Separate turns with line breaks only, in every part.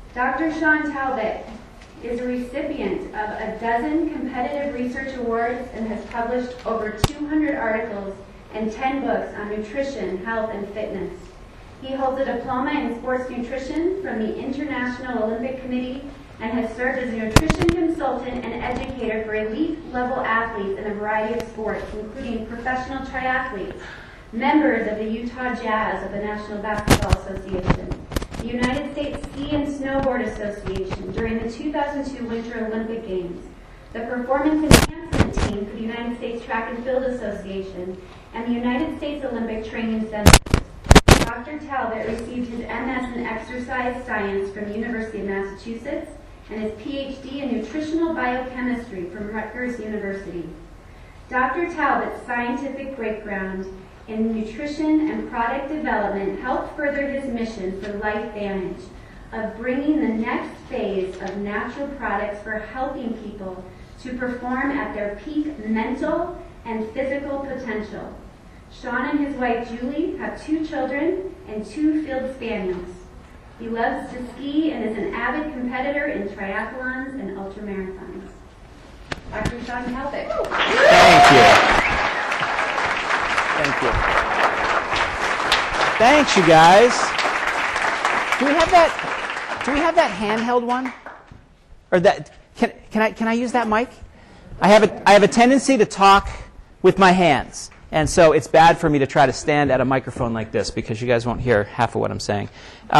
Dr. Sean Talbot is a recipient of a dozen competitive research awards and has published over 200 articles and 10 books on nutrition, health, and fitness. He holds a diploma in sports nutrition from the International Olympic Committee and has served as a nutrition consultant and educator for elite-level athletes in a variety of sports, including professional triathletes, members of the Utah Jazz of the National Basketball Association, the United States Ski and Snowboard Association during the 2002 Winter Olympic Games, the Performance Enhancement Team for the United States Track and Field Association, and the United States Olympic Training Center. Dr. Talbot received his MS in Exercise Science from the University of Massachusetts and his PhD in Nutritional Biochemistry from Rutgers University. Dr. Talbot's scientific background in nutrition and product development helped further his mission for LifeVantage of bringing the next phase of natural products for helping people to perform at their peak mental and physical potential. Sean and his wife Julie have 2 children and 2 field spaniels. He loves to ski and is an avid competitor in triathlons and ultramarathons. Dr. Sean Talbot.
Thank you. Thank you. Thanks, you guys. Do we have that handheld one? Or that can I use that mic? I have a tendency to talk with my hands. And so it's bad for me to try to stand at a microphone like this because you guys won't hear half of what I'm saying.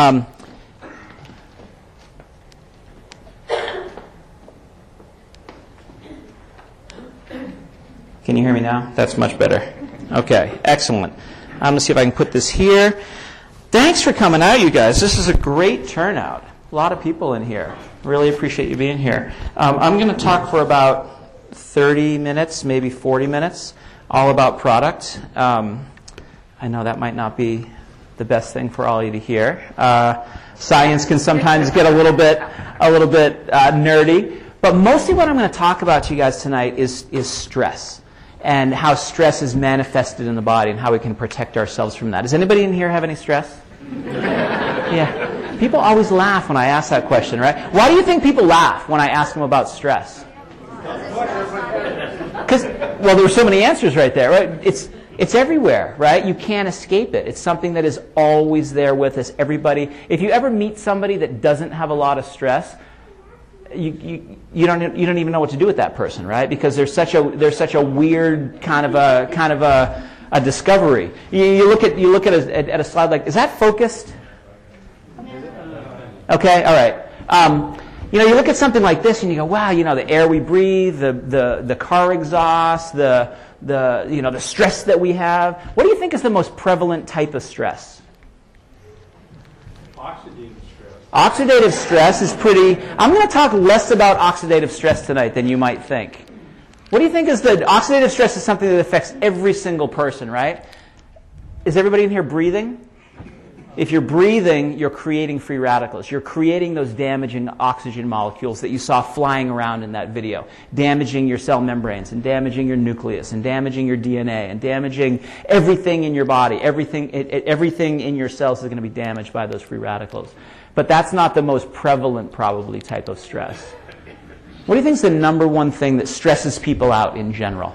Can you hear me now? That's much better. Okay, excellent. I'm going to see if I can put this here. Thanks for coming out, you guys. This is a great turnout. A lot of people in here. Really appreciate you being here. I'm going to talk for about 30 minutes, maybe 40 minutes. All about product. I know that might not be the best thing for all of you to hear. Science can sometimes get a little bit nerdy, but mostly what I'm going to talk about to you guys tonight is stress and how stress is manifested in the body and how we can protect ourselves from that. Does anybody in here have any stress? Yeah. People always laugh when I ask that question, right? Why do you think people laugh when I ask them about stress? Because, well, there were so many answers right there, right? It's everywhere, right? You can't escape it. It's something that is always there with us. Everybody, if you ever meet somebody that doesn't have a lot of stress, you don't even know what to do with that person, right? Because there's such a weird kind of a discovery. You look at a slide like, is that focused? Okay, all right. You look at something like this and you go, wow, the air we breathe, the car exhaust, the stress that we have. What do you think is the most prevalent type of stress?
Oxidative stress.
Oxidative stress is pretty... I'm going to talk less about oxidative stress tonight than you might think. What do you think is the... Oxidative stress is something that affects every single person, right? Is everybody in here breathing? If you're breathing, you're creating free radicals. You're creating those damaging oxygen molecules that you saw flying around in that video, damaging your cell membranes and damaging your nucleus and damaging your DNA and damaging everything in your body. Everything in your cells is going to be damaged by those free radicals. But that's not the most prevalent, probably, type of stress. What do you think is the number one thing that stresses people out in general?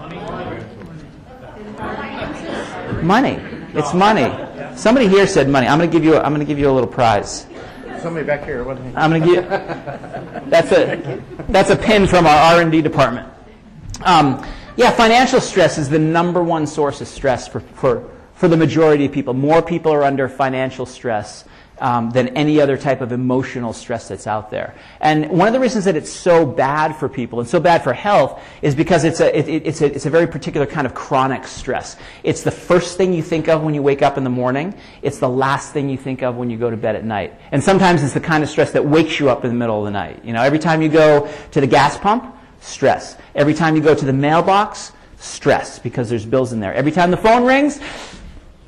Money. It's money. Somebody here said money. I'm going to give you a little prize.
Somebody back here.
I'm going to give. That's a pin from our R&D department. Financial stress is the number one source of stress for the majority of people. More people are under financial stress than any other type of emotional stress that's out there. And one of the reasons that it's so bad for people and so bad for health is because it's a very particular kind of chronic stress. It's the first thing you think of when you wake up in the morning. It's the last thing you think of when you go to bed at night. And sometimes it's the kind of stress that wakes you up in the middle of the night. Every time you go to the gas pump, stress. Every time you go to the mailbox, stress, because there's bills in there. Every time the phone rings,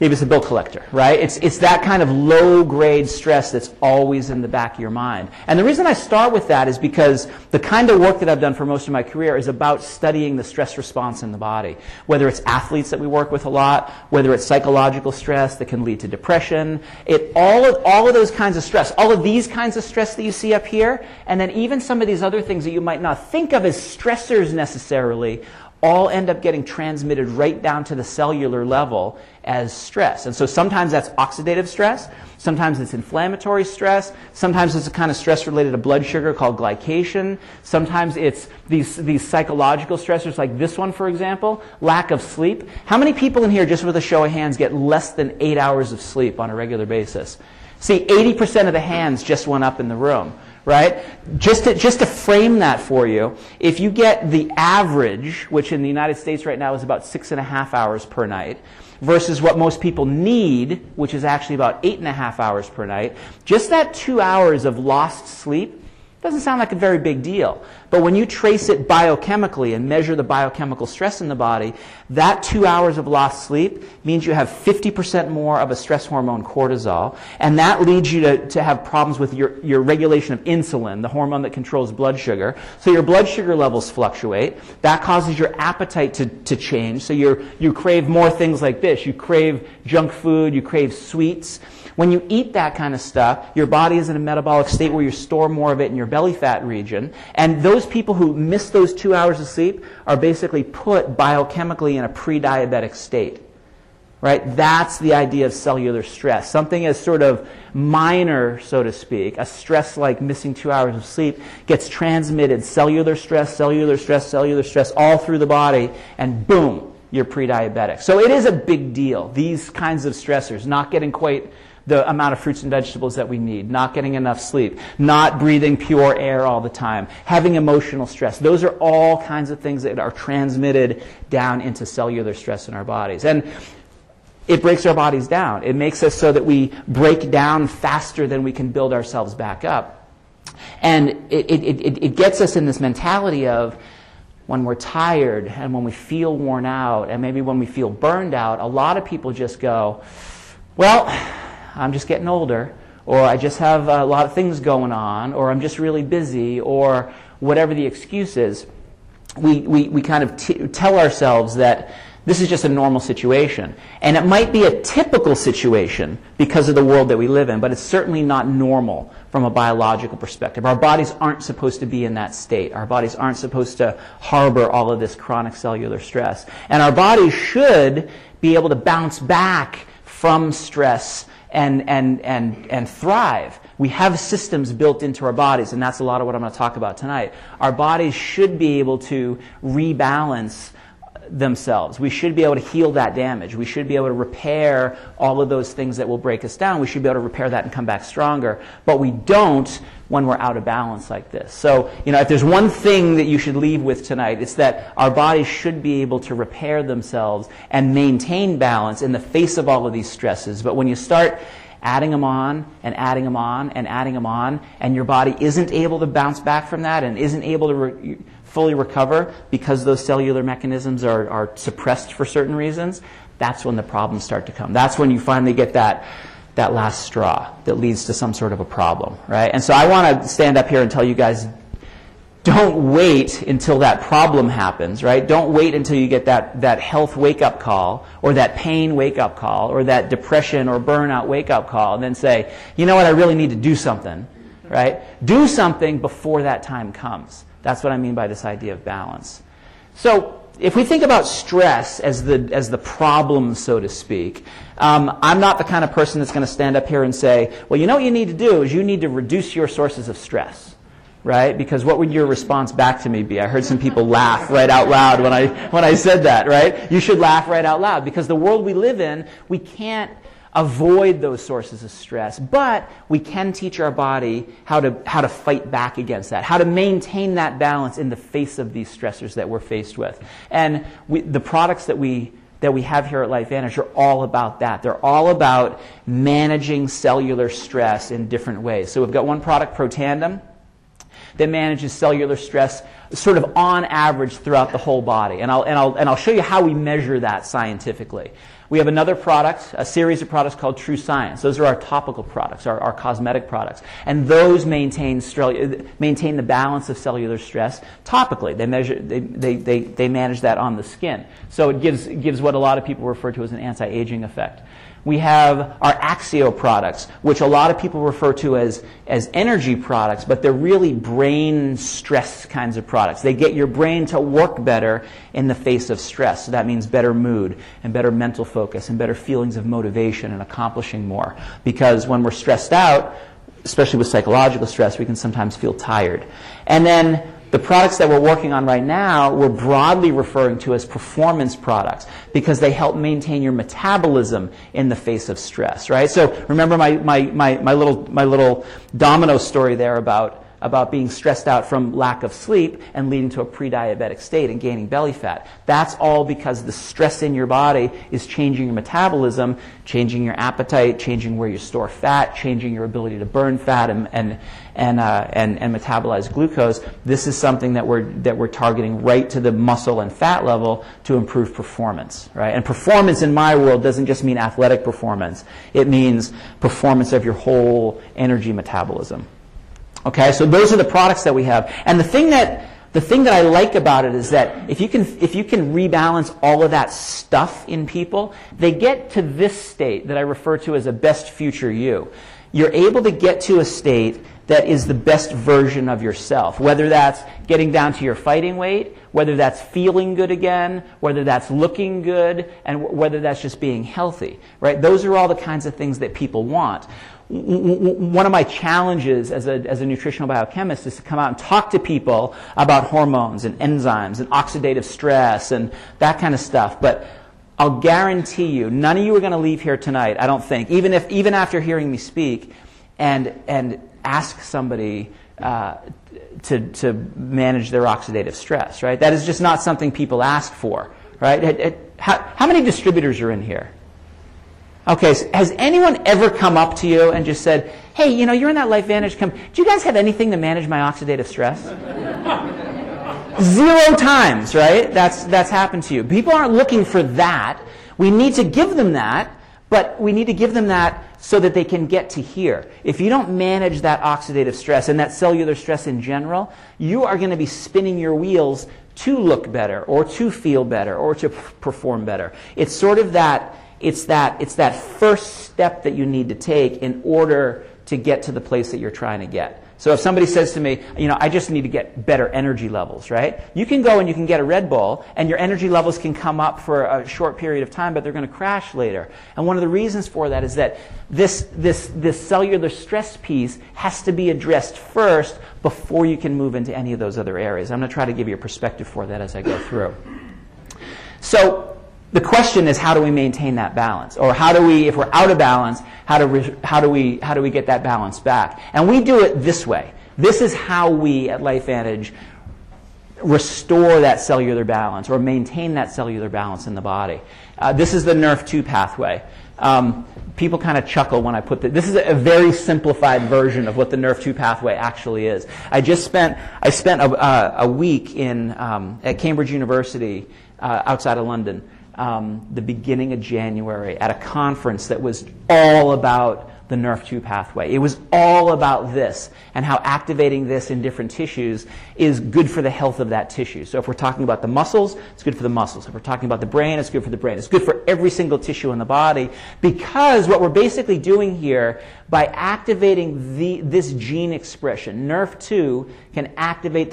Maybe it's a bill collector, right? It's that kind of low-grade stress that's always in the back of your mind. And the reason I start with that is because the kind of work that I've done for most of my career is about studying the stress response in the body. Whether it's athletes that we work with a lot, whether it's psychological stress that can lead to depression, all of those kinds of stress, all of these kinds of stress that you see up here, and then even some of these other things that you might not think of as stressors necessarily, all end up getting transmitted right down to the cellular level as stress. And so sometimes that's oxidative stress, sometimes it's inflammatory stress, sometimes it's a kind of stress related to blood sugar called glycation, sometimes it's these psychological stressors like this one, for example, lack of sleep. How many people in here, just with a show of hands, get less than 8 hours of sleep on a regular basis? See, 80% of the hands just went up in the room. Right? Just to frame that for you, if you get the average, which in the United States right now is about 6.5 hours per night, versus what most people need, which is actually about 8.5 hours per night, just that 2 hours of lost sleep doesn't sound like a very big deal. But when you trace it biochemically and measure the biochemical stress in the body, that 2 hours of lost sleep means you have 50% more of a stress hormone, cortisol, and that leads you to have problems with your regulation of insulin, the hormone that controls blood sugar. So your blood sugar levels fluctuate. That causes your appetite to change. So you crave more things like this. You crave junk food. You crave sweets. When you eat that kind of stuff, your body is in a metabolic state where you store more of it in your belly fat region. And those people who miss those 2 hours of sleep are basically put biochemically in a pre-diabetic state. Right? That's the idea of cellular stress. Something as sort of minor, so to speak, a stress like missing 2 hours of sleep gets transmitted cellular stress, all through the body, and boom, you're pre-diabetic. So it is a big deal. These kinds of stressors, not getting quite the amount of fruits and vegetables that we need, not getting enough sleep, not breathing pure air all the time, having emotional stress. Those are all kinds of things that are transmitted down into cellular stress in our bodies. And it breaks our bodies down. It makes us so that we break down faster than we can build ourselves back up. And it gets us in this mentality of when we're tired and when we feel worn out and maybe when we feel burned out, a lot of people just go, well, I'm just getting older, or I just have a lot of things going on, or I'm just really busy, or whatever the excuse is. We kind of tell ourselves that this is just a normal situation. And it might be a typical situation because of the world that we live in, but it's certainly not normal from a biological perspective. Our bodies aren't supposed to be in that state. Our bodies aren't supposed to harbor all of this chronic cellular stress. And our bodies should be able to bounce back from stress and thrive. We have systems built into our bodies, and that's a lot of what I'm going to talk about tonight. Our bodies should be able to rebalance themselves. We should be able to heal that damage. We should be able to repair all of those things that will break us down. We should be able to repair that and come back stronger. But we don't when we're out of balance like this. So, if there's one thing that you should leave with tonight, it's that our bodies should be able to repair themselves and maintain balance in the face of all of these stresses. But when you start adding them on and adding them on and adding them on, and your body isn't able to bounce back from that and isn't able to fully recover because those cellular mechanisms are suppressed for certain reasons, that's when the problems start to come. That's when you finally get that last straw that leads to some sort of a problem, right? And so I want to stand up here and tell you guys, don't wait until that problem happens, right? Don't wait until you get that health wake-up call or that pain wake-up call or that depression or burnout wake-up call and then say, you know what, I really need to do something, right? Do something before that time comes. That's what I mean by this idea of balance. So if we think about stress as the problem, so to speak, I'm not the kind of person that's going to stand up here and say, well, you know what you need to do is you need to reduce your sources of stress, right? Because what would your response back to me be? I heard some people laugh right out loud when I said that, right? You should laugh right out loud because the world we live in, we can't avoid those sources of stress, but we can teach our body how to fight back against that, how to maintain that balance in the face of these stressors that we're faced with. And the products that we have here at LifeVantage are all about that. They're all about managing cellular stress in different ways. So we've got one product, Protandim. that manages cellular stress sort of on average throughout the whole body. And I'll show you how we measure that scientifically. We have another product, a series of products called True Science. Those are our topical products, our cosmetic products. And those maintain the balance of cellular stress topically. They manage that on the skin. So it gives what a lot of people refer to as an anti-aging effect. We have our Axio products, which a lot of people refer to as energy products, but they're really brain stress kinds of products. They get your brain to work better in the face of stress. So that means better mood and better mental focus and better feelings of motivation and accomplishing more. Because when we're stressed out, especially with psychological stress, we can sometimes feel tired. And then the products that we're working on right now, we're broadly referring to as performance products because they help maintain your metabolism in the face of stress, right? So remember my little domino story there about being stressed out from lack of sleep and leading to a pre-diabetic state and gaining belly fat. That's all because the stress in your body is changing your metabolism, changing your appetite, changing where you store fat, changing your ability to burn fat and metabolize glucose. This is something that we're targeting right to the muscle and fat level to improve performance, right? And performance in my world doesn't just mean athletic performance. It means performance of your whole energy metabolism. Okay, so those are the products that we have. And the thing that I like about it is that if you can rebalance all of that stuff in people, they get to this state that I refer to as a best future you. You're able to get to a state that is the best version of yourself, whether that's getting down to your fighting weight, whether that's feeling good again, whether that's looking good, and whether that's just being healthy, right? Those are all the kinds of things that people want. One of my challenges as a nutritional biochemist is to come out and talk to people about hormones and enzymes and oxidative stress and that kind of stuff. But I'll guarantee you, none of you are going to leave here tonight, I don't think, even after hearing me speak, and ask somebody to manage their oxidative stress, right? That is just not something people ask for, right? How many distributors are in here? Okay, so has anyone ever come up to you and just said, hey, you're in that LifeVantage company. Do you guys have anything to manage my oxidative stress? 0 times, right? That's happened to you. People aren't looking for that. We need to give them that, but we need to give them that so that they can get to here. If you don't manage that oxidative stress and that cellular stress in general, you are going to be spinning your wheels to look better or to feel better or to perform better. It's sort of that... It's that first step that you need to take in order to get to the place that you're trying to get. So if somebody says to me, I just need to get better energy levels, right? You can go and you can get a Red Bull, and your energy levels can come up for a short period of time, but they're going to crash later. And one of the reasons for that is that this cellular stress piece has to be addressed first before you can move into any of those other areas. I'm going to try to give you a perspective for that as I go through. So the question is, how do we maintain that balance? Or how do we, if we're out of balance, how do we get that balance back? And we do it this way. This is how we at LifeVantage restore that cellular balance or maintain that cellular balance in the body. This is the NRF2 pathway. People kind of chuckle when I put this is a very simplified version of what the NRF2 pathway actually is. I spent a week at Cambridge University outside of London. The beginning of January at a conference that was all about the NRF2 pathway. It was all about this and how activating this in different tissues is good for the health of that tissue. So if we're talking about the muscles, it's good for the muscles. If we're talking about the brain, it's good for the brain. It's good for every single tissue in the body because what we're basically doing here by activating this gene expression, NRF2 can activate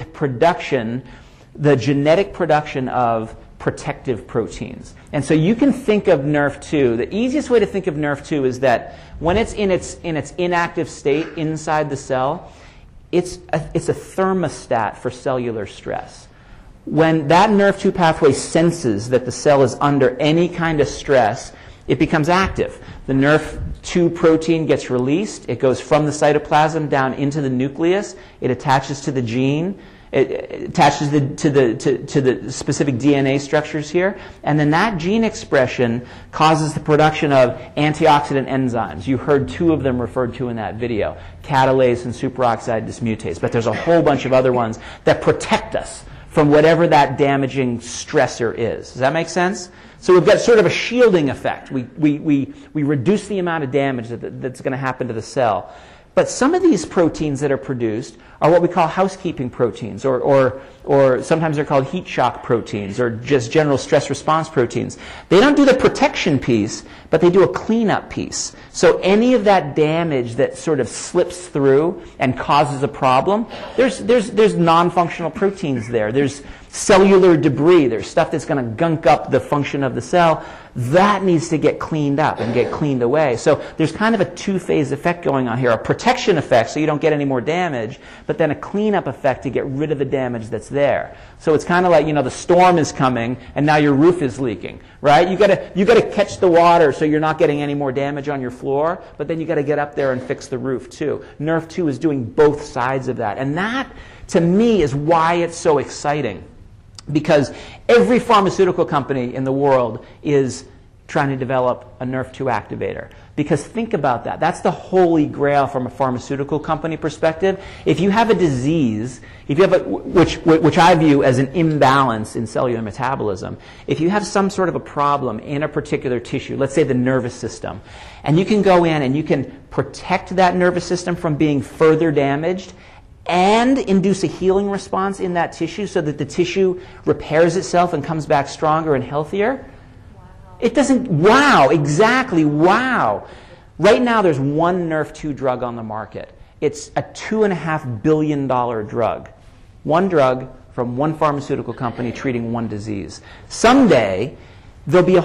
the genetic production of protective proteins. And so you can think of NRF2, the easiest way to think of NRF2 is that when it's in its inactive state inside the cell, it's a thermostat for cellular stress. When that NRF2 pathway senses that the cell is under any kind of stress, it becomes active. The NRF2 protein gets released. It goes from the cytoplasm down into the nucleus. It attaches to the gene. It attaches to the specific DNA structures here, and then that gene expression causes the production of antioxidant enzymes. You heard 2 of them referred to in that video, catalase and superoxide dismutase, but there's a whole bunch of other ones that protect us from whatever that damaging stressor is. Does that make sense? So we've got sort of a shielding effect. We reduce the amount of damage that's going to happen to the cell. But some of these proteins that are produced are what we call housekeeping proteins, or sometimes they're called heat shock proteins, or just general stress response proteins. They don't do the protection piece, but they do a cleanup piece. So any of that damage that sort of slips through and causes a problem, there's non-functional proteins there. There's cellular debris. There's stuff that's going to gunk up the function of the cell. That needs to get cleaned up and get cleaned away. So there's kind of a 2-phase effect going on here. A protection effect so you don't get any more damage, but then a cleanup effect to get rid of the damage that's there. So it's kind of like, the storm is coming and now your roof is leaking, right? You got to catch the water so you're not getting any more damage on your floor, but then you got to get up there and fix the roof too. Nerf2 is doing both sides of that. And that, to me, is why it's so exciting. Because every pharmaceutical company in the world is trying to develop a Nerf2 activator. Because think about that. That's the holy grail from a pharmaceutical company perspective. If you have a disease, if you have which I view as an imbalance in cellular metabolism, if you have some sort of a problem in a particular tissue, let's say the nervous system, and you can go in and you can protect that nervous system from being further damaged and induce a healing response in that tissue so that the tissue repairs itself and comes back stronger and healthier. It doesn't, wow, exactly, wow. Right now there's one Nerf2 drug on the market. It's a $2.5 billion drug. One drug from one pharmaceutical company treating one disease. Someday, there'll be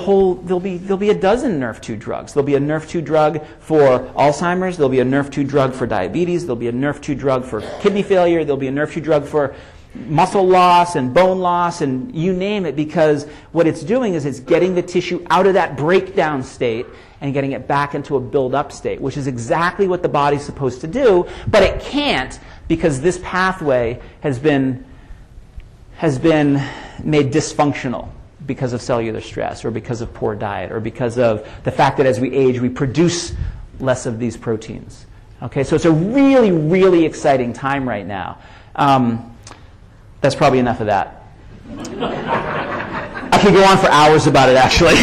a dozen Nerf2 drugs. There'll be a Nerf2 drug for Alzheimer's. There'll be a Nerf2 drug for diabetes. There'll be a Nerf2 drug for kidney failure. There'll be a Nerf2 drug for muscle loss and bone loss and you name it, because what it's doing is it's getting the tissue out of that breakdown state and getting it back into a build-up state, which is exactly what the body's supposed to do, but it can't because this pathway has been made dysfunctional because of cellular stress or because of poor diet or because of the fact that as we age we produce less of these proteins. Okay, so it's a really, really exciting time right now. That's probably enough of that. I could go on for hours about it, actually.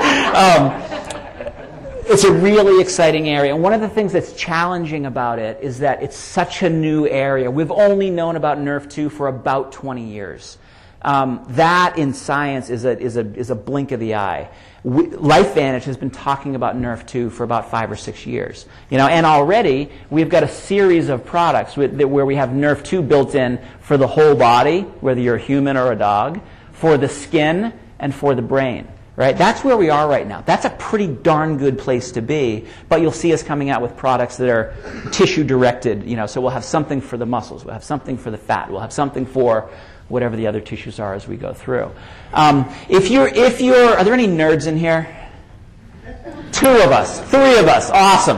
It's a really exciting area. And one of the things that's challenging about it is that it's such a new area. We've only known about Nerf2 for about 20 years. That in science is a blink of the eye. LifeVantage has been talking about Nerf2 for about 5 or 6 years. And already we've got a series of products where we have Nerf2 built in for the whole body, whether you're a human or a dog, for the skin, and for the brain. Right? That's where we are right now. That's a pretty darn good place to be, but you'll see us coming out with products that are tissue-directed. So we'll have something for the muscles, we'll have something for the fat, we'll have something for whatever the other tissues are as we go through. Are there any nerds in here? 2 of us, 3 of us, awesome.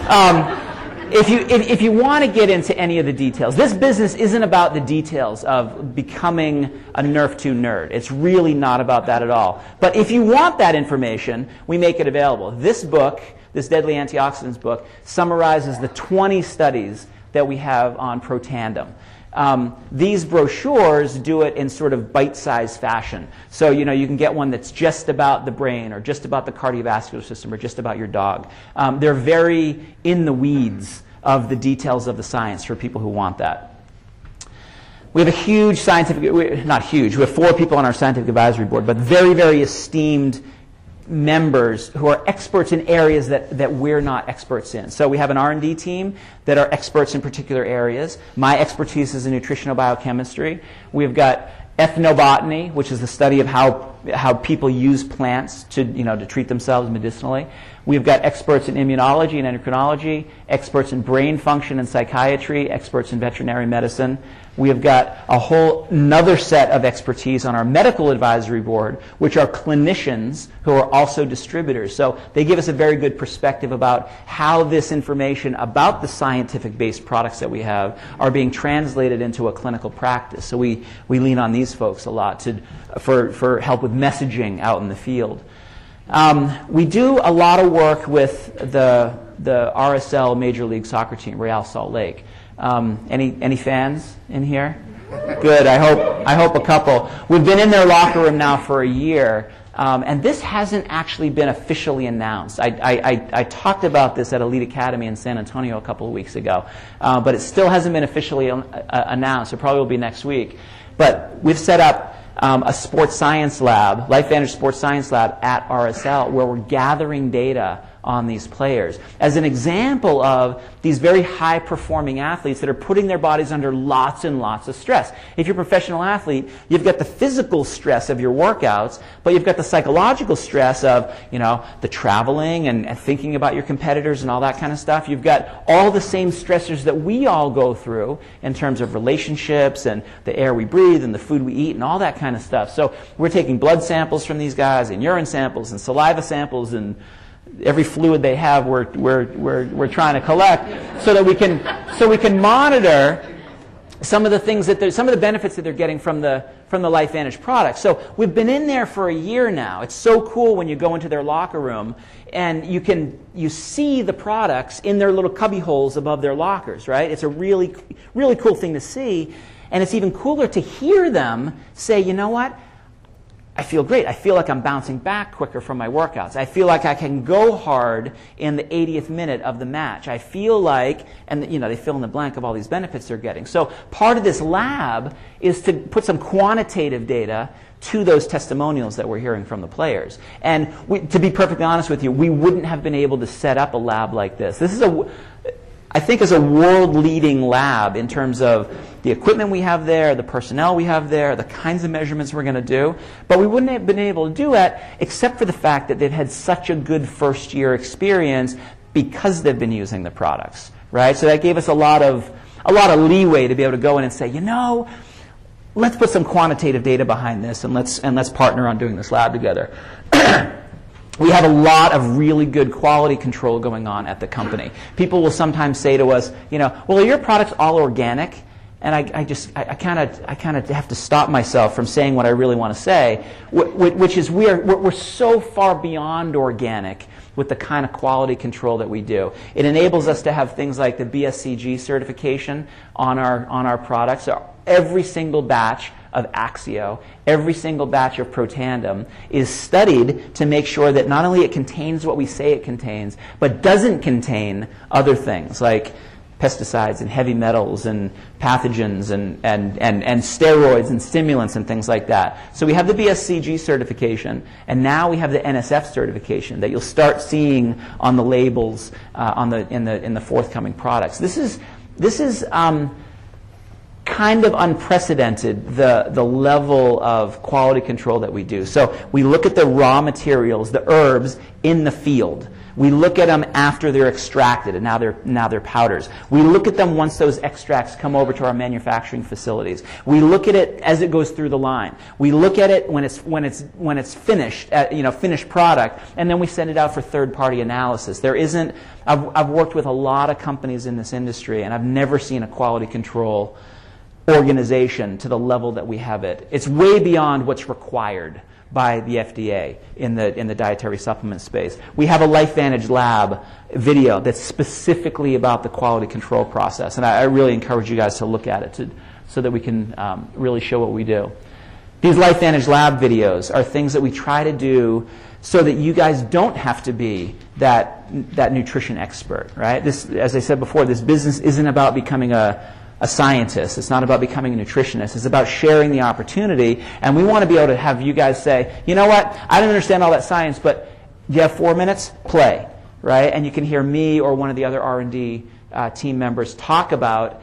If you want to get into any of the details, this business isn't about the details of becoming a Nerf2 nerd. It's really not about that at all. But if you want that information, we make it available. This book, this Deadly Antioxidants book, summarizes the 20 studies that we have on Protandim. These brochures do it in sort of bite-sized fashion. So, you can get one that's just about the brain or just about the cardiovascular system or just about your dog. They're very in the weeds of the details of the science for people who want that. We have a huge not huge, we have 4 people on our scientific advisory board, but very, very esteemed members who are experts in areas that we're not experts in. So we have an R&D team that are experts in particular areas. My expertise is in nutritional biochemistry. We've got ethnobotany, which is the study of how how people use plants to, to treat themselves medicinally. We've got experts in immunology and endocrinology, experts in brain function and psychiatry, experts in veterinary medicine. We have got a whole another set of expertise on our medical advisory board, which are clinicians who are also distributors. So they give us a very good perspective about how this information about the scientific-based products that we have are being translated into a clinical practice. So we lean on these folks a lot for help with messaging out in the field. We do a lot of work with the RSL Major League Soccer team, Real Salt Lake. Any fans in here? Good. I hope a couple. We've been in their locker room now for a year, and this hasn't actually been officially announced. I talked about this at Elite Academy in San Antonio a couple of weeks ago, but it still hasn't been officially announced. It probably will be next week. But we've set up a sports science lab, LifeVantage Sports Science Lab at RSL, where we're gathering data on these players as an example of these very high-performing athletes that are putting their bodies under lots and lots of stress. If you're a professional athlete, you've got the physical stress of your workouts, but you've got the psychological stress of, the traveling and thinking about your competitors and all that kind of stuff. You've got all the same stressors that we all go through in terms of relationships and the air we breathe and the food we eat and all that kind of stuff. So we're taking blood samples from these guys and urine samples and saliva samples and every fluid they have, we're trying to collect so that we can monitor some of the things some of the benefits that they're getting from the LifeVantage product. So we've been in there for a year now. It's so cool when you go into their locker room and you see the products in their little cubby holes above their lockers, right? It's a really, really cool thing to see, and it's even cooler to hear them say, you know what? I feel great. I feel like I'm bouncing back quicker from my workouts. I feel like I can go hard in the 80th minute of the match. I feel like, and they fill in the blank of all these benefits they're getting. So part of this lab is to put some quantitative data to those testimonials that we're hearing from the players. And to be perfectly honest with you, we wouldn't have been able to set up a lab like this. This is I think is a world-leading lab in terms of the equipment we have there, the personnel we have there, the kinds of measurements we're going to do. But we wouldn't have been able to do it except for the fact that they've had such a good first-year experience because they've been using the products, right? So that gave us a lot of leeway to be able to go in and say, let's put some quantitative data behind this and let's partner on doing this lab together. We have a lot of really good quality control going on at the company. People will sometimes say to us, well, are your products all organic? And I kind of have to stop myself from saying what I really want to say, which is we're so far beyond organic with the kind of quality control that we do. It enables us to have things like the BSCG certification on our products. So every single batch of Axio, every single batch of Protandim is studied to make sure that not only it contains what we say it contains, but doesn't contain other things like pesticides and heavy metals and pathogens and steroids and stimulants and things like that. So we have the BSCG certification, and now we have the NSF certification that you'll start seeing on the labels in the forthcoming products. This is kind of unprecedented, the level of quality control that we do. So we look at the raw materials, the herbs, in the field. We look at them after they're extracted, and now they're powders. We look at them once those extracts come over to our manufacturing facilities. We look at it as it goes through the line. We look at it when it's finished, finished product, and then we send it out for third-party analysis. I've worked with a lot of companies in this industry, and I've never seen a quality control organization to the level that we have it. It's way beyond what's required by the FDA in the dietary supplement space. We have a LifeVantage Lab video that's specifically about the quality control process, and I really encourage you guys to look at it so that we can really show what we do. These LifeVantage Lab videos are things that we try to do so that you guys don't have to be that nutrition expert, right? This, as I said before, this business isn't about becoming a scientist. It's not about becoming a nutritionist. It's about sharing the opportunity, and we want to be able to have you guys say, you know what, I don't understand all that science, but do you have 4 minutes? Play, right? And you can hear me or one of the other R&D team members talk about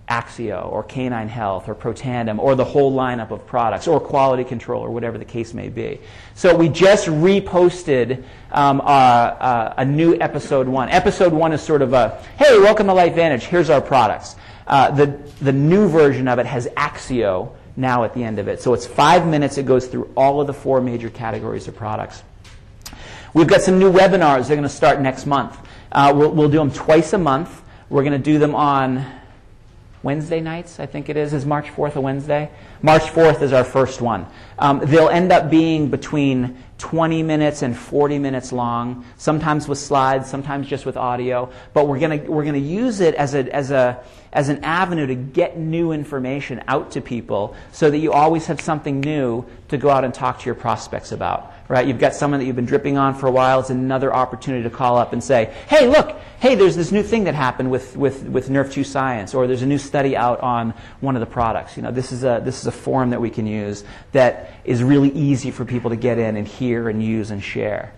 Axio or Canine Health or Protandim or the whole lineup of products or Quality Control or whatever the case may be. So we just reposted a new episode 1. Episode 1 is sort of a, hey, welcome to LifeVantage, here's our products. The new version of it has Axio now at the end of it. So it's 5 minutes, it goes through all of the 4 major categories of products. We've got some new webinars. They're going to start next month. We'll do them twice a month. We're going to do them on Wednesday nights, I think it is. Is March 4th a Wednesday? March 4th is our first one. They'll end up being between 20 minutes and 40 minutes long, sometimes with slides, sometimes just with audio. But we're gonna use it as an avenue to get new information out to people so that you always have something new to go out and talk to your prospects about. Right? You've got someone that you've been dripping on for a while. It's another opportunity to call up and say, hey, look, hey, there's this new thing that happened with Nerf2 Science, or there's a new study out on one of the products. You know, this is a forum that we can use that is really easy for people to get in and hear and use and share.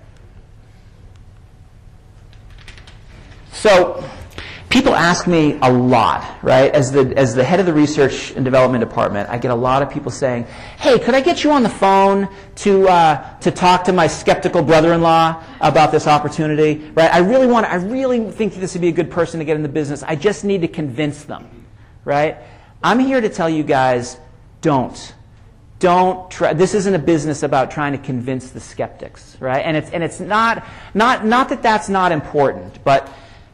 So people ask me a lot, right? As the head of the research and development department, I get a lot of people saying, hey, could I get you on the phone to talk to my skeptical brother-in-law about this opportunity? Right? I really think this would be a good person to get in the business. I just need to convince them. Right? I'm here to tell you guys, don't try. This isn't a business about trying to convince the skeptics, right? And it's not that that's not important, but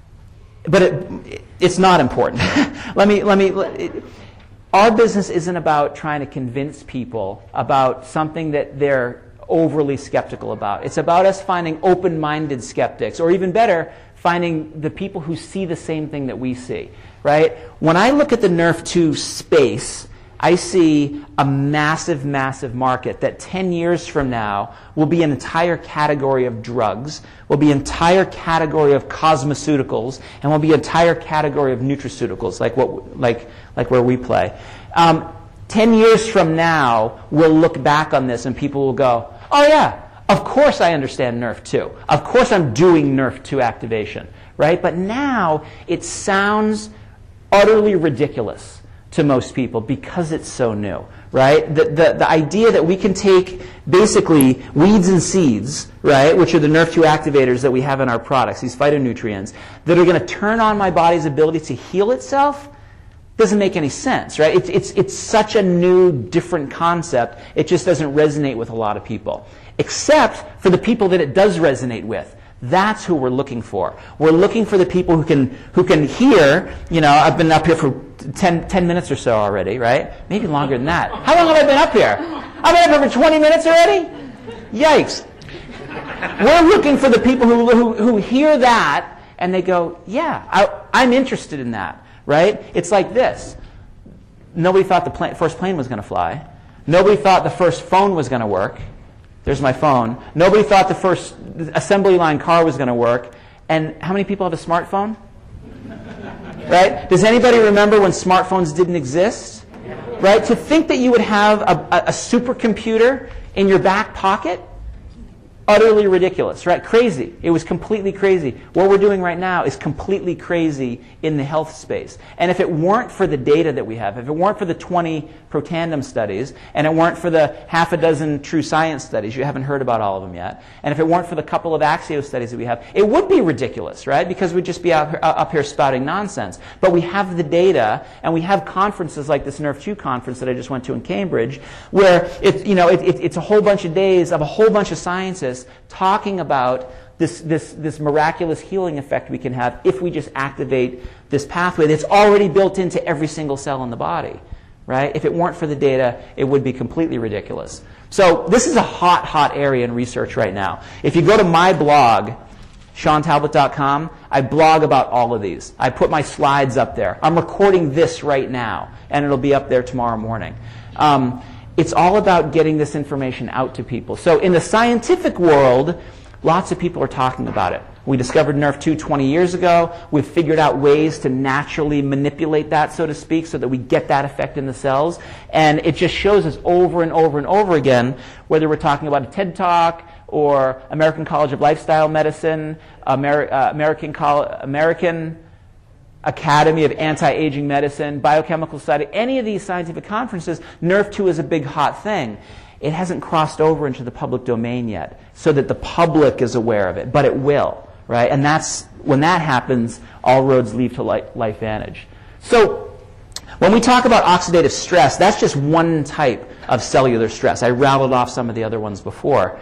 it's not important. Our business isn't about trying to convince people about something that they're overly skeptical about. It's about us finding open-minded skeptics, or even better, finding the people who see the same thing that we see, right? When I look at the Nerf2 space, I see a massive, massive market that 10 years from now will be an entire category of drugs, will be an entire category of cosmeceuticals, and will be an entire category of nutraceuticals, like where we play. 10 years from now, we'll look back on this and people will go, oh yeah, of course I understand Nerf2. Of course I'm doing Nerf2 activation, right? But now it sounds utterly ridiculous to most people because it's so new, right? The idea that we can take basically weeds and seeds, right, which are the Nerf2 activators that we have in our products, these phytonutrients, that are going to turn on my body's ability to heal itself, doesn't make any sense, right? It's such a new, different concept, it just doesn't resonate with a lot of people. Except for the people that it does resonate with. That's who we're looking for. We're looking for the people who can hear, you know, I've been up here for 10 minutes or so already, right? Maybe longer than that. How long have I been up here? I've been up here for 20 minutes already? Yikes. We're looking for the people who hear that and they go, yeah, I'm interested in that, right? It's like this. Nobody thought the first plane was going to fly. Nobody thought the first phone was going to work. There's my phone. Nobody thought the first assembly line car was going to work. And how many people have a smartphone? Right? Does anybody remember when smartphones didn't exist? Right? To think that you would have a supercomputer in your back pocket? Utterly ridiculous, right? Crazy. It was completely crazy. What we're doing right now is completely crazy in the health space. And if it weren't for the data that we have, if it weren't for the 20 Protandim studies, and it weren't for the half a dozen True Science studies, you haven't heard about all of them yet, and if it weren't for the couple of Axio studies that we have, it would be ridiculous, right? Because we'd just be up here spouting nonsense. But we have the data, and we have conferences like this Nerf2 conference that I just went to in Cambridge, where it's a whole bunch of days of a whole bunch of scientists talking about this miraculous healing effect we can have if we just activate this pathway that's already built into every single cell in the body, right? If it weren't for the data, it would be completely ridiculous. So this is a hot area in research right now. If you go to my blog, SeanTalbot.com, I blog about all of these. I put my slides up there. I'm recording this right now, and it'll be up there tomorrow morning. It's all about getting this information out to people. So in the scientific world, lots of people are talking about it. We discovered Nerf2 20 years ago. We've figured out ways to naturally manipulate that, so to speak, so that we get that effect in the cells. And it just shows us over and over and over again, whether we're talking about a TED Talk or American College of Lifestyle Medicine, American Academy of Anti-Aging Medicine, Biochemical Society, any of these scientific conferences, Nrf2 is a big hot thing. It hasn't crossed over into the public domain yet, so that the public is aware of it, but it will, right? And when that happens, all roads lead to LifeVantage. So when we talk about oxidative stress, that's just one type of cellular stress. I rattled off some of the other ones before.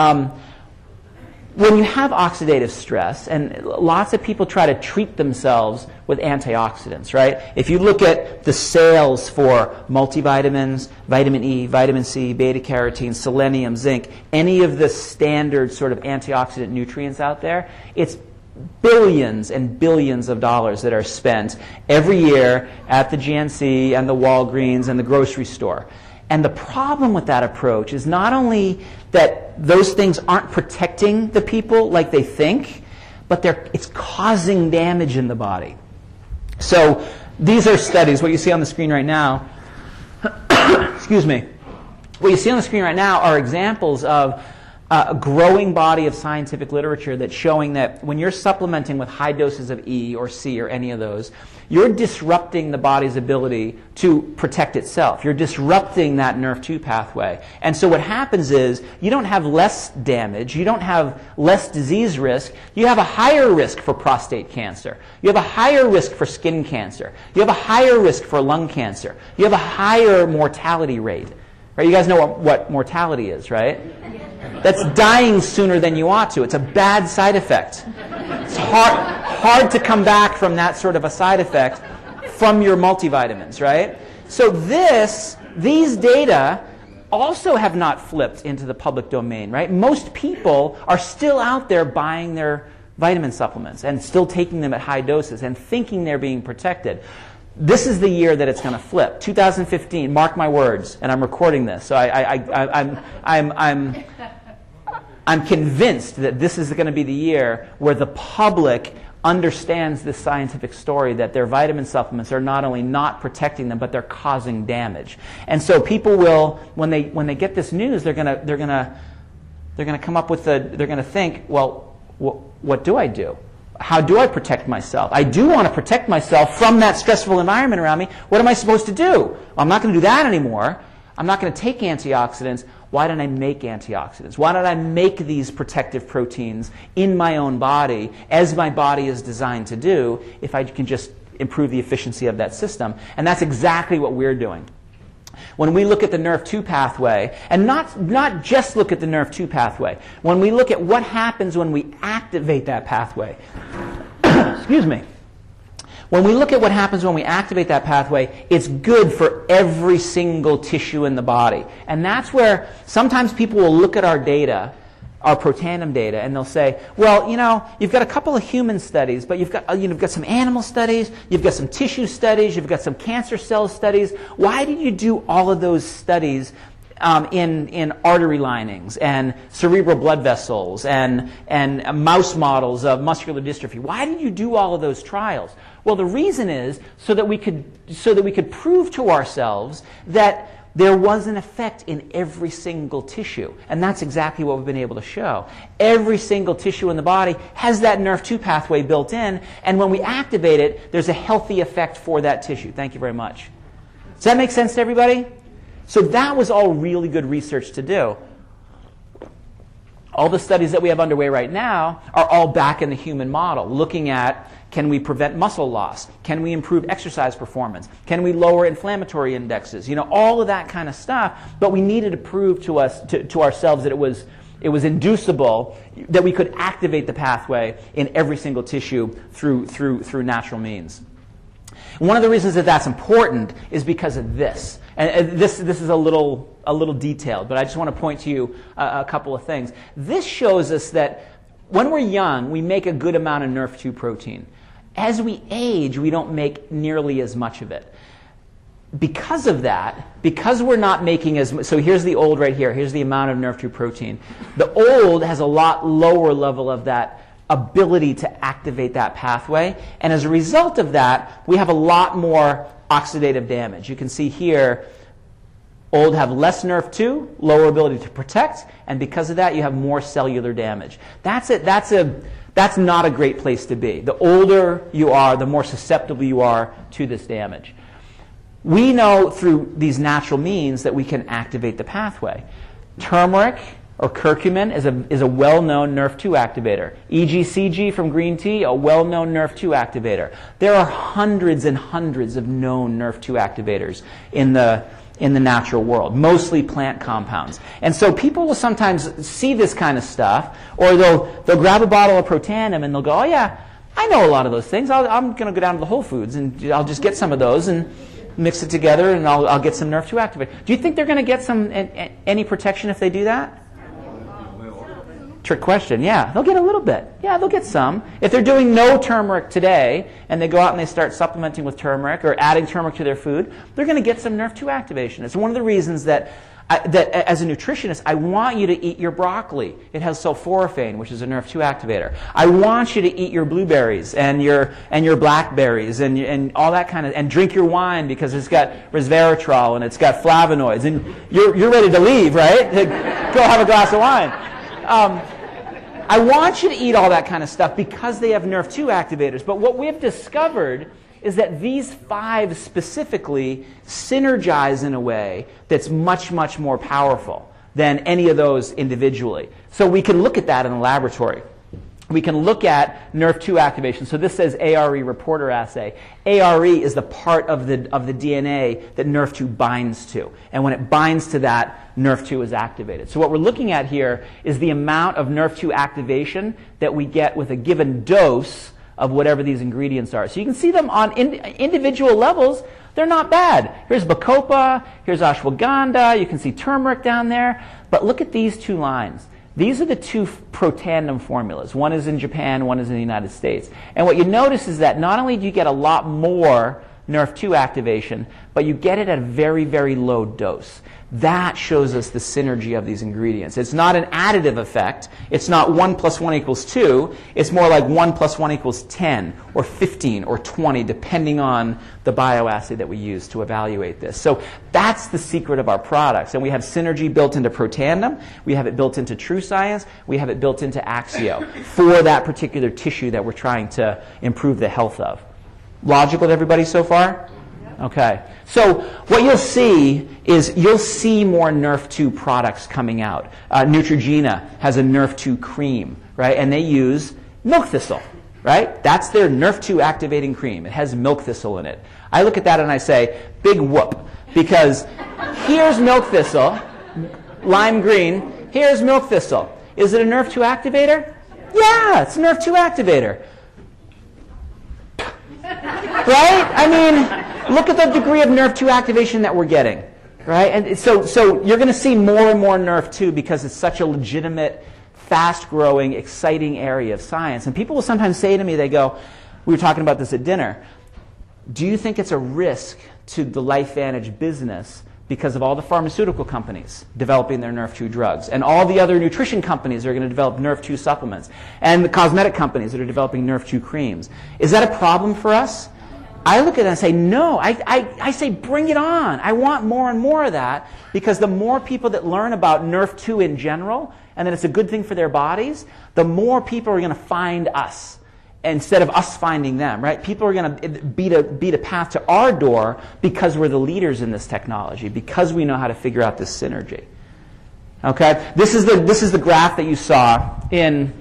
When you have oxidative stress, and lots of people try to treat themselves with antioxidants, right? If you look at the sales for multivitamins, vitamin E, vitamin C, beta-carotene, selenium, zinc, any of the standard sort of antioxidant nutrients out there, it's billions and billions of dollars that are spent every year at the GNC and the Walgreens and the grocery store. And the problem with that approach is not only that those things aren't protecting the people like they think, but it's causing damage in the body. So these are studies. What you see on the screen right now, excuse me, what you see on the screen right now are examples of a growing body of scientific literature that's showing that when you're supplementing with high doses of E or C or any of those, you're disrupting the body's ability to protect itself. You're disrupting that Nrf2 pathway. And so what happens is you don't have less damage, you don't have less disease risk, you have a higher risk for prostate cancer. You have a higher risk for skin cancer. You have a higher risk for lung cancer. You have a higher mortality rate. Right? You guys know what mortality is, right? That's dying sooner than you ought to. It's a bad side effect. It's hard to come back from that sort of a side effect from your multivitamins, right? So these data also have not flipped into the public domain, right? Most people are still out there buying their vitamin supplements and still taking them at high doses and thinking they're being protected. This is the year that it's going to flip. 2015, mark my words, and I'm recording this. So I'm convinced that this is going to be the year where the public understands this scientific story that their vitamin supplements are not only not protecting them, but they're causing damage. And so people will, when they get this news, they're going to come up with they're going to think, well, what do I do? How do I protect myself? I do want to protect myself from that stressful environment around me. What am I supposed to do? Well, I'm not going to do that anymore. I'm not going to take antioxidants. Why don't I make antioxidants? Why don't I make these protective proteins in my own body, as my body is designed to do, if I can just improve the efficiency of that system? And that's exactly what we're doing. When we look at the Nrf2 pathway, and not just look at the Nrf2 pathway, when we look at what happens when we activate that pathway, excuse me, when we look at what happens when we activate that pathway, it's good for every single tissue in the body. And that's where sometimes people will look at our data, our Protandim data, and they'll say, well, you've got a couple of human studies, but you've got some animal studies, you've got some tissue studies, you've got some cancer cell studies. Why did you do all of those studies in artery linings and cerebral blood vessels and mouse models of muscular dystrophy? Why did you do all of those trials? Well, the reason is so that we could prove to ourselves that there was an effect in every single tissue. And that's exactly what we've been able to show. Every single tissue in the body has that Nrf2 pathway built in, and when we activate it, there's a healthy effect for that tissue. Thank you very much. Does that make sense to everybody? So that was all really good research to do. All the studies that we have underway right now are all back in the human model, looking at, can we prevent muscle loss? Can we improve exercise performance? Can we lower inflammatory indexes? All of that kind of stuff. But we needed to prove to ourselves that it was inducible, that we could activate the pathway in every single tissue through natural means. One of the reasons that that's important is because of this. And this is a little detailed, but I just want to point to you a couple of things. This shows us that when we're young, we make a good amount of Nrf2 protein. As we age, we don't make nearly as much of it. Because of that, because we're not making as much, so here's the old right here, here's the amount of Nrf2 protein. The old has a lot lower level of that ability to activate that pathway, and as a result of that, we have a lot more oxidative damage. You can see here, old have less Nrf2, lower ability to protect, and because of that, you have more cellular damage. That's That's not a great place to be. The older you are, the more susceptible you are to this damage. We know through these natural means that we can activate the pathway. Turmeric or curcumin is a well-known NRF2 activator. EGCG from green tea, a well-known NRF2 activator. There are hundreds and hundreds of known NRF2 activators in the natural world, mostly plant compounds. And so people will sometimes see this kind of stuff, or they'll grab a bottle of Protandim and they'll go, oh yeah, I know a lot of those things. I'm going to go down to the Whole Foods and I'll just get some of those and mix it together and I'll get some NRF2 activator. Do you think they're going to get any protection if they do that? Trick question. Yeah, they'll get a little bit. Yeah, they'll get some. If they're doing no turmeric today and they go out and they start supplementing with turmeric or adding turmeric to their food, they're going to get some NRF2 activation. It's one of the reasons that as a nutritionist, I want you to eat your broccoli. It has sulforaphane, which is a NRF2 activator. I want you to eat your blueberries and your blackberries and all that kind of, and drink your wine because it's got resveratrol and it's got flavonoids. And you're ready to leave, right? To go have a glass of wine. I want you to eat all that kind of stuff because they have NRF2 activators. But what we've discovered is that these 5 specifically synergize in a way that's much, much more powerful than any of those individually. So we can look at that in the laboratory. We can look at NRF2 activation. So this says ARE reporter assay. ARE is the part of the DNA that NRF2 binds to. And when it binds to that, NRF2 is activated. So what we're looking at here is the amount of NRF2 activation that we get with a given dose of whatever these ingredients are. So you can see them on individual levels. They're not bad. Here's bacopa, here's ashwagandha, you can see turmeric down there. But look at these 2 lines. These are the 2 Protandim formulas. One is in Japan, one is in the United States. And what you notice is that not only do you get a lot more NRF2 activation, but you get it at a very, very low dose. That shows us the synergy of these ingredients. It's not an additive effect. It's not 1 + 1 = 2. It's more like 1 + 1 = 10 or 15 or 20, depending on the bioassay that we use to evaluate this. So that's the secret of our products. And we have synergy built into Protandim. We have it built into TrueScience. We have it built into Axio for that particular tissue that we're trying to improve the health of. Logical to everybody so far? Okay. So what you'll see is you'll see more NRF2 products coming out. Neutrogena has a NRF2 cream, right? And they use milk thistle, right? That's their NRF2 activating cream. It has milk thistle in it. I look at that and I say, big whoop. Because here's milk thistle, lime green. Here's milk thistle. Is it a NRF2 activator? Yeah, it's a NRF2 activator. Right? I mean, look at the degree of NRF2 activation that we're getting. Right? And so you're going to see more and more NRF2 because it's such a legitimate, fast-growing, exciting area of science. And people will sometimes say to me, they go, we were talking about this at dinner, do you think it's a risk to the LifeVantage business because of all the pharmaceutical companies developing their NRF2 drugs and all the other nutrition companies that are going to develop NRF2 supplements and the cosmetic companies that are developing NRF2 creams? Is that a problem for us? I look at it and say, no. I say, bring it on. I want more and more of that because the more people that learn about NRF2 in general and that it's a good thing for their bodies, the more people are going to find us instead of us finding them, right? People are going to beat a path to our door because we're the leaders in this technology, because we know how to figure out this synergy. Okay? This is the graph that you saw in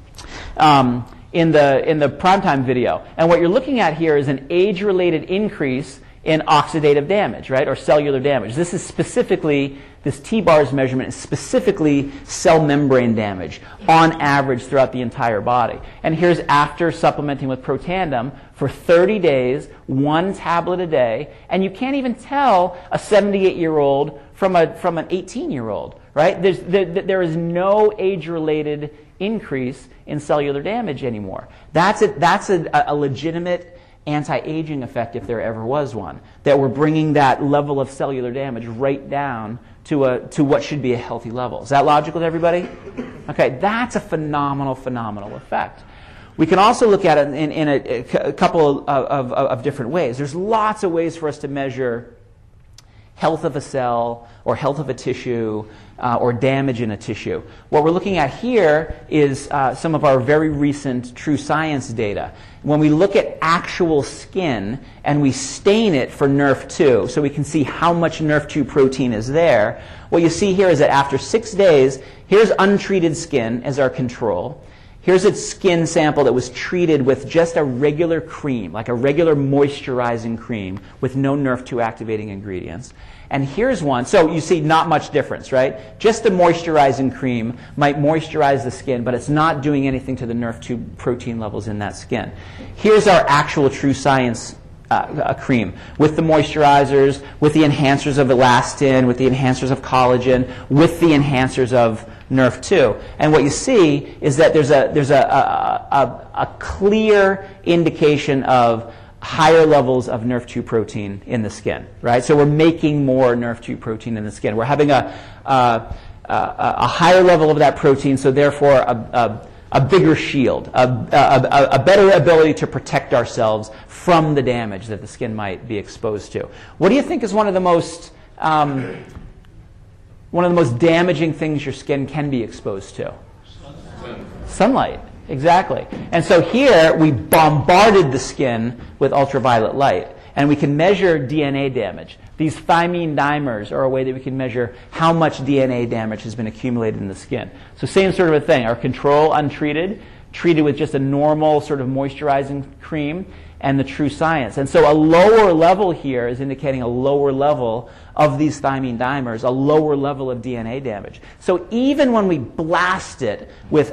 the primetime video. And what you're looking at here is an age-related increase in oxidative damage, right, or cellular damage. This is specifically, this T-bars measurement is specifically cell membrane damage on average throughout the entire body. And here's after supplementing with Protandim for 30 days, 1 tablet a day, and you can't even tell a 78-year-old from an 18-year-old, right? There is no age-related increase in cellular damage anymore. That's a legitimate anti-aging effect, if there ever was one, that we're bringing that level of cellular damage right down to what should be a healthy level. Is that logical to everybody? Okay, that's a phenomenal effect. We can also look at it in a couple of different ways. There's lots of ways for us to measure health of a cell or health of a tissue or damage in a tissue. What we're looking at here is some of our very recent true science data. When we look at actual skin and we stain it for NRF2 so we can see how much NRF2 protein is there, what you see here is that after 6 days, here's untreated skin as our control. Here's a skin sample that was treated with just a regular cream, like a regular moisturizing cream with no NRF2 activating ingredients. And here's one. So you see not much difference, right? Just the moisturizing cream might moisturize the skin, but it's not doing anything to the NRF2 protein levels in that skin. Here's our actual true science cream with the moisturizers, with the enhancers of elastin, with the enhancers of collagen, with the enhancers of NRF2. And what you see is that there's a clear indication of higher levels of NRF2 protein in the skin, right? So we're making more NRF2 protein in the skin. We're having a higher level of that protein, so therefore a bigger shield, a better ability to protect ourselves from the damage that the skin might be exposed to. What do you think is one of the most damaging things your skin can be exposed to? Sunlight, exactly. And so here we bombarded the skin with ultraviolet light, and we can measure DNA damage. These thymine dimers are a way that we can measure how much DNA damage has been accumulated in the skin. So same sort of a thing. Our control, untreated, treated with just a normal sort of moisturizing cream, and the true science. And so a lower level here is indicating a lower level of these thymine dimers, a lower level of DNA damage. So even when we blast it with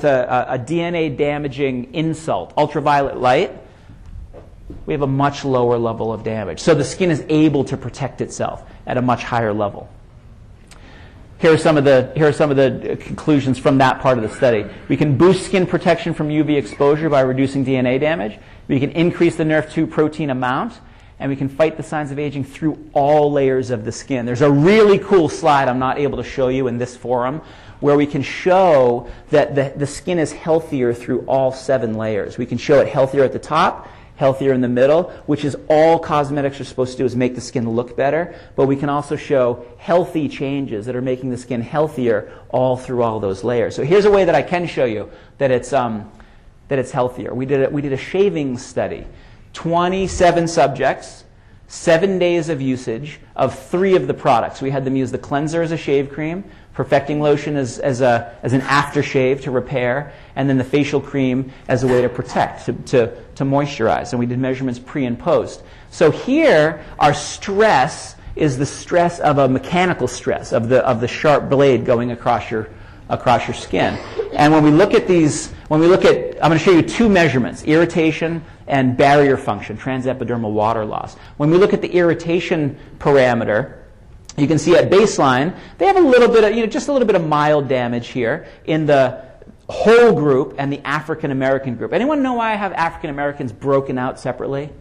a DNA damaging insult, ultraviolet light, we have a much lower level of damage. So the skin is able to protect itself at a much higher level. Here are some of the conclusions from that part of the study. We can boost skin protection from UV exposure by reducing DNA damage. We can increase the NRF2 protein amount, and we can fight the signs of aging through all layers of the skin. There's a really cool slide I'm not able to show you in this forum where we can show that the skin is healthier through all 7 layers. We can show it healthier at the top, healthier in the middle, which is all cosmetics are supposed to do, is make the skin look better. But we can also show healthy changes that are making the skin healthier all through all those layers. So here's a way that I can show you that it's healthier. We did a shaving study, 27 subjects, 7 days of usage of 3 of the products. We had them use the cleanser as a shave cream, perfecting lotion as an aftershave to repair, and then the facial cream as a way to protect, to moisturize. And we did measurements pre and post. So here, our stress is the stress of a mechanical stress, of the sharp blade going across your skin. And when we look at these, I'm going to show you 2 measurements, irritation and barrier function, transepidermal water loss. When we look at the irritation parameter, you can see at baseline, they have a little bit of, just a little bit of mild damage here in the whole group and the African American group. Anyone know why I have African Americans broken out separately?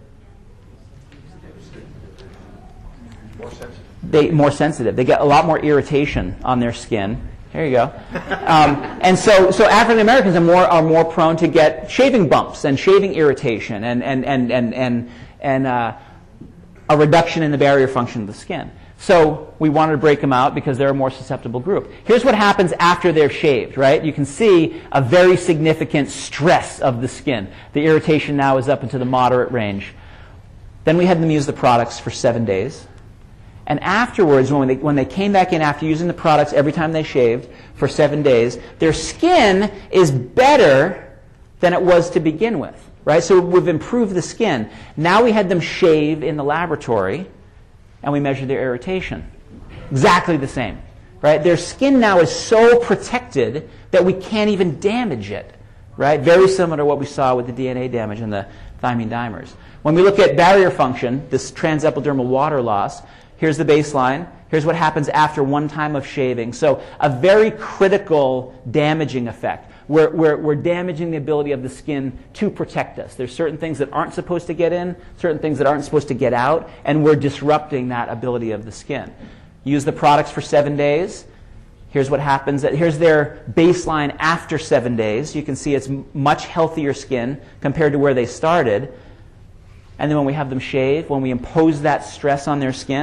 More sensitive. They get a lot more irritation on their skin. There you go. And so African Americans are more prone to get shaving bumps and shaving irritation and a reduction in the barrier function of the skin. So we wanted to break them out because they're a more susceptible group. Here's what happens after they're shaved, right? You can see a very significant stress of the skin. The irritation now is up into the moderate range. Then we had them use the products for 7 days. And afterwards, when they came back in after using the products every time they shaved for 7 days, their skin is better than it was to begin with, right? So we've improved the skin. Now we had them shave in the laboratory, and we measured their irritation. Exactly the same, right? Their skin now is so protected that we can't even damage it, right? Very similar to what we saw with the DNA damage and the thymine dimers. When we look at barrier function, this transepidermal water loss, here's the baseline. Here's what happens after 1 time of shaving. So a very critical damaging effect. We're damaging the ability of the skin to protect us. There's certain things that aren't supposed to get in, certain things that aren't supposed to get out, and we're disrupting that ability of the skin. Use the products for 7 days. Here's what happens. Here's their baseline after 7 days. You can see it's much healthier skin compared to where they started. And then when we have them shave, when we impose that stress on their skin,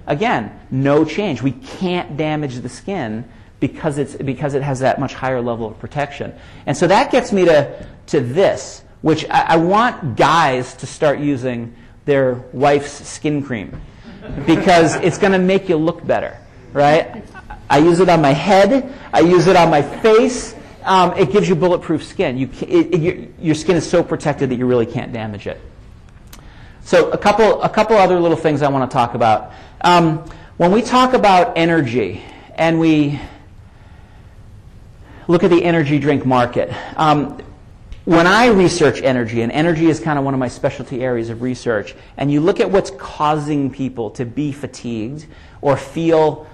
again, no change. We can't damage the skin because it has that much higher level of protection. And so that gets me to this, which I want guys to start using their wife's skin cream because it's going to make you look better, right? I use it on my head. I use it on my face. It gives you bulletproof skin. Your skin is so protected that you really can't damage it. So a couple other little things I want to talk about. When we talk about energy and we look at the energy drink market, when I research energy, and energy is kind of one of my specialty areas of research, and you look at what's causing people to be fatigued or feel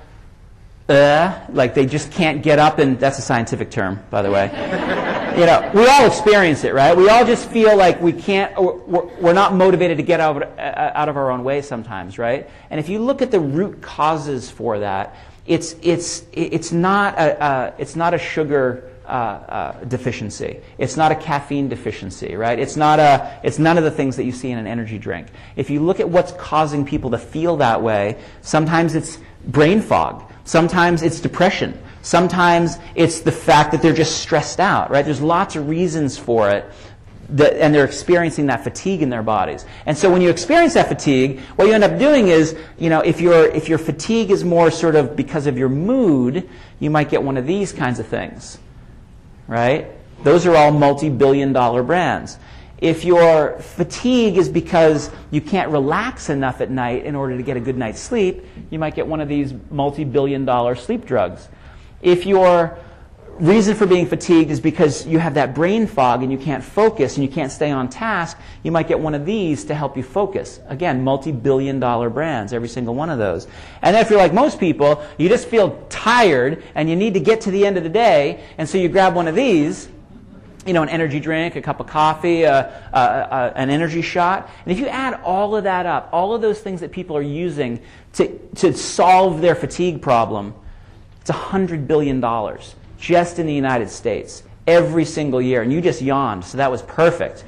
like they just can't get up, and that's a scientific term, by the way. We all experience it, right? We all just feel like we can't, we're not motivated to get out of our own way sometimes, right? And if you look at the root causes for that, it's not a sugar deficiency. It's not a caffeine deficiency, right? It's none of the things that you see in an energy drink. If you look at what's causing people to feel that way, sometimes it's brain fog. Sometimes it's depression. Sometimes it's the fact that they're just stressed out, right? There's lots of reasons for it, and they're experiencing that fatigue in their bodies. And so when you experience that fatigue, what you end up doing is, if your fatigue is more sort of because of your mood, you might get one of these kinds of things, right? Those are all multi-billion-dollar brands. If your fatigue is because you can't relax enough at night in order to get a good night's sleep, you might get one of these multi-billion-dollar sleep drugs. If your reason for being fatigued is because you have that brain fog and you can't focus and you can't stay on task, you might get one of these to help you focus. Again, multi-billion-dollar brands, every single one of those. And then if you're like most people, you just feel tired and you need to get to the end of the day, and so you grab one of these, an energy drink, a cup of coffee, an energy shot. And if you add all of that up, all of those things that people are using to solve their fatigue problem, it's $100 billion just in the United States every single year. And you just yawned, so that was perfect,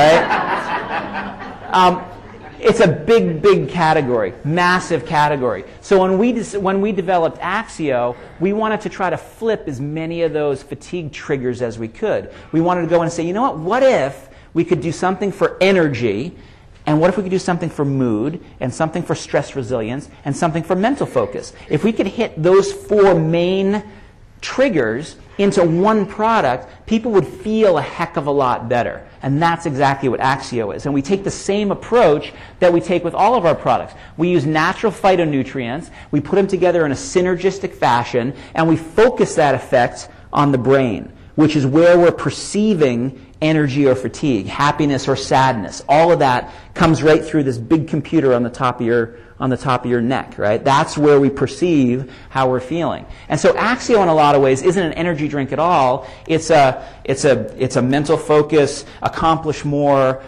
right? It's a big, big category, massive category. So when we developed Axio, we wanted to try to flip as many of those fatigue triggers as we could. We wanted to go and say, what if we could do something for energy, and what if we could do something for mood, and something for stress resilience, and something for mental focus? If we could hit those four main triggers into one product, people would feel a heck of a lot better. And that's exactly what Axio is. And we take the same approach that we take with all of our products. We use natural phytonutrients, we put them together in a synergistic fashion, and we focus that effect on the brain, which is where we're perceiving energy or fatigue, happiness or sadness. All of that comes right through this big computer on the top of your neck, right? That's where we perceive how we're feeling. And so Axio, in a lot of ways, isn't an energy drink at all. It's a mental focus, accomplish more,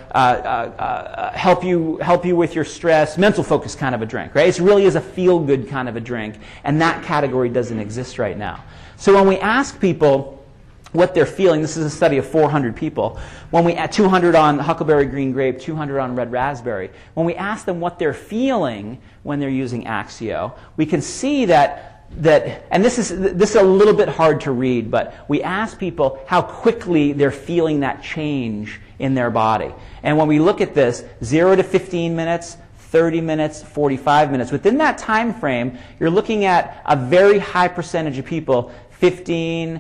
help you with your stress, mental focus kind of a drink, right? It really is a feel-good kind of a drink, and that category doesn't exist right now. So when we ask people what they're feeling, this is a study of 400 people, when we add 200 on huckleberry green grape, 200 on red raspberry, when we ask them what they're feeling when they're using Axio, we can see that and this is a little bit hard to read, but we ask people how quickly they're feeling that change in their body. And when we look at this, 0 to 15 minutes, 30 minutes, 45 minutes, within that time frame, you're looking at a very high percentage of people, 15,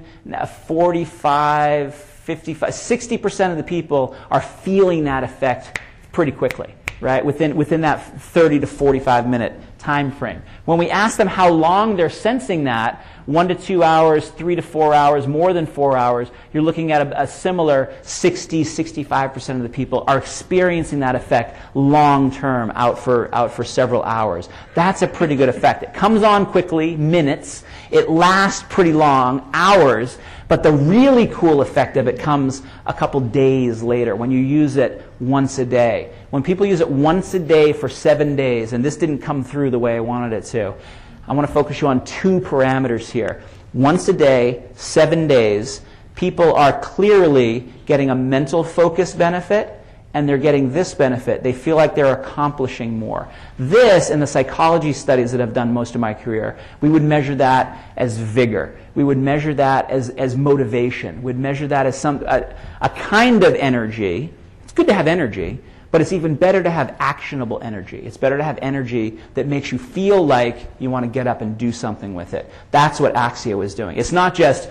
45, 55, 60% of the people are feeling that effect pretty quickly, right? Within that 30 to 45 minute time frame. When we ask them how long they're sensing that, 1 to 2 hours, 3 to 4 hours, more than 4 hours, you're looking at a similar 60, 65% of the people are experiencing that effect long term, out for several hours. That's a pretty good effect. It comes on quickly, minutes. It lasts pretty long, hours. But the really cool effect of it comes a couple days later when you use it once a day. When people use it once a day for 7 days, and this didn't come through the way I wanted it to, I want to focus you on 2 parameters here. Once a day, 7 days, people are clearly getting a mental focus benefit and they're getting this benefit, they feel like they're accomplishing more. This, in the psychology studies that I've done most of my career, we would measure that as vigor. We would measure that as motivation. We'd measure that as a kind of energy. It's good to have energy, but it's even better to have actionable energy. It's better to have energy that makes you feel like you want to get up and do something with it. That's what Axio is doing. It's not just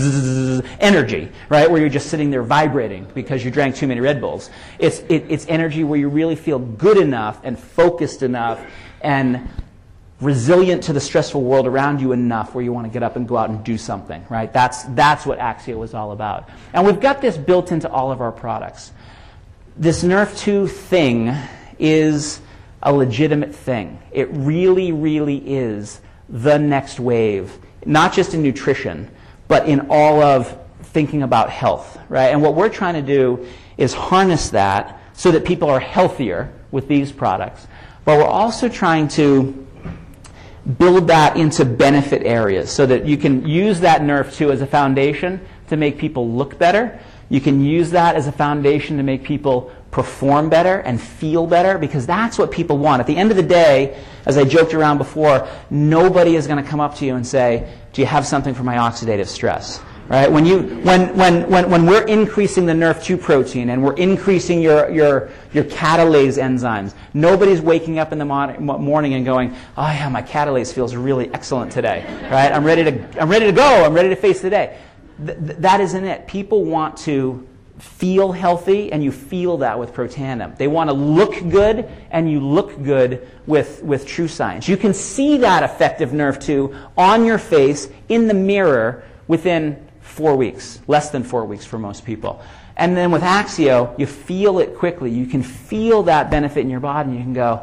energy, right, where you're just sitting there vibrating because you drank too many Red Bulls. It's energy where you really feel good enough and focused enough and resilient to the stressful world around you enough where you want to get up and go out and do something, right? That's what Axio is all about. And we've got this built into all of our products. This Nerf 2 thing is a legitimate thing. It really, really is the next wave, not just in nutrition, but in all of thinking about health, right? And what we're trying to do is harness that so that people are healthier with these products. But we're also trying to build that into benefit areas so that you can use that Nerf 2 as a foundation to make people look better. You can use that as a foundation to make people perform better and feel better, because that's what people want. At the end of the day, as I joked around before, nobody is going to come up to you and say, do you have something for my oxidative stress? Right? When we're increasing the Nerf 2 protein and we're increasing your catalase enzymes, nobody's waking up in the morning and going, oh yeah, my catalase feels really excellent today. Right? I'm ready to go. I'm ready to face the day. That isn't it. People want to feel healthy, and you feel that with Protandim. They want to look good, and you look good with True Science. You can see that effect of Nerf 2 on your face in the mirror within 4 weeks, less than 4 weeks for most people. And then with Axio, you feel it quickly. You can feel that benefit in your body, and you can go,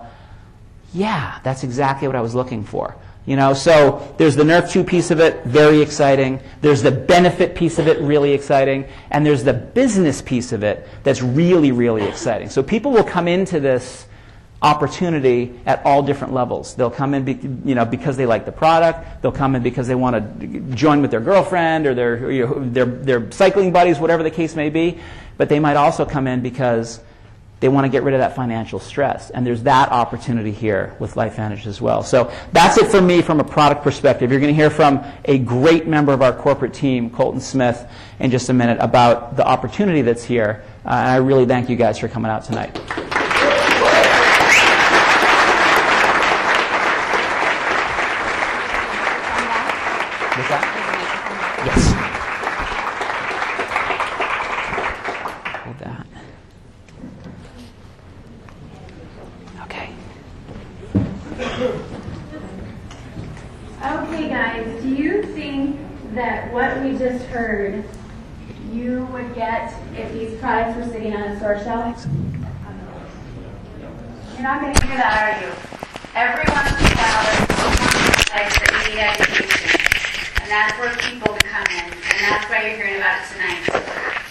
yeah, that's exactly what I was looking for. You know, so there's the Nerf 2 piece of it, very exciting. There's the benefit piece of it, really exciting. And there's the business piece of it that's really, really exciting. So people will come into this opportunity at all different levels. They'll come in because they like the product. They'll come in because they want to join with their girlfriend or their cycling buddies, whatever the case may be. But they might also come in because they want to get rid of that financial stress. And there's that opportunity here with LifeVantage as well. So that's it for me from a product perspective. You're going to hear from a great member of our corporate team, Colton Smith, in just a minute about the opportunity that's here. And I really thank you guys for coming out tonight. What's that? Yes. Hold that. Okay.
Okay, guys, do you think that what we just heard you would get if these products were sitting on a store shelf? You're not going to hear that, are you? Everyone likes that need education. And that's where people come in. And that's why you're hearing about it tonight.